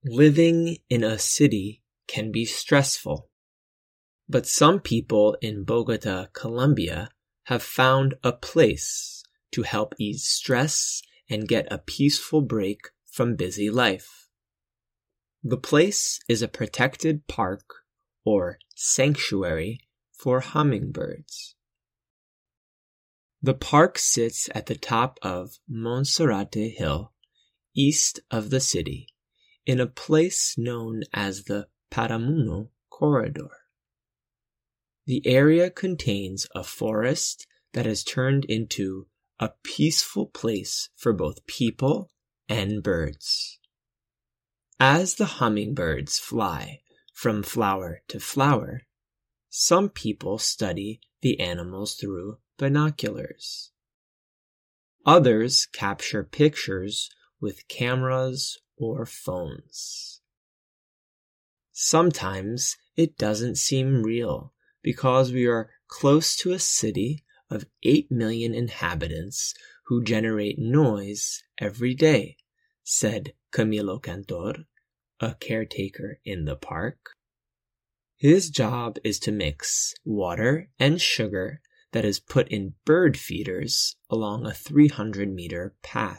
Living in a city can be stressful, but some people in Bogota, Colombia, have found a place to help ease stress and get a peaceful break from busy life. The place is a protected park or sanctuary for hummingbirds. The park sits at the top of Monserrate Hill, east of the city, in a place known as the Paramuno Corridor. The area contains a forest that has turned into a peaceful place for both people and birds. As the hummingbirds fly from flower to flower, some people study the animals through binoculars. Others capture pictures with cameras or phones. Sometimes it doesn't seem real because we are close to a city of 8 million inhabitants who generate noise every day, said Camilo Cantor, a caretaker in the park. His job is to mix water and sugar that is put in bird feeders along a 300-meter path.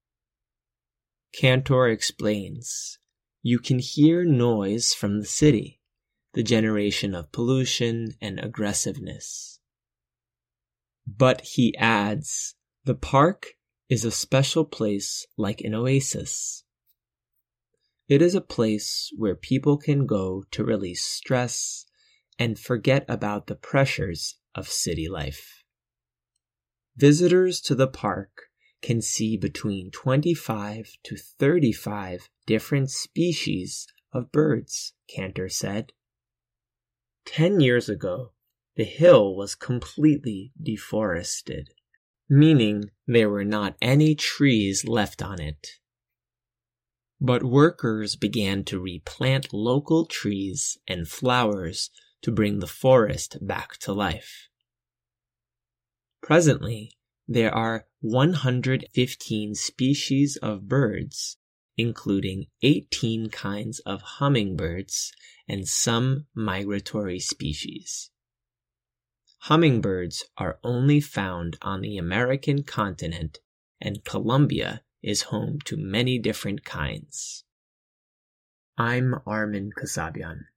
Cantor explains, "You can hear noise from the city, the generation of pollution and aggressiveness." But he adds, the park is a special place like an oasis. It is a place where people can go to release stress and forget about the pressures of city life. Visitors to the park can see between 25 to 35 different species of birds, Cantor said. 10 years ago, the hill was completely deforested, meaning there were not any trees left on it. But workers began to replant local trees and flowers to bring the forest back to life. Presently, there are 115 species of birds, including 18 kinds of hummingbirds and some migratory species. Hummingbirds are only found on the American continent, and Colombia is home to many different kinds. I'm Armin Kasabian.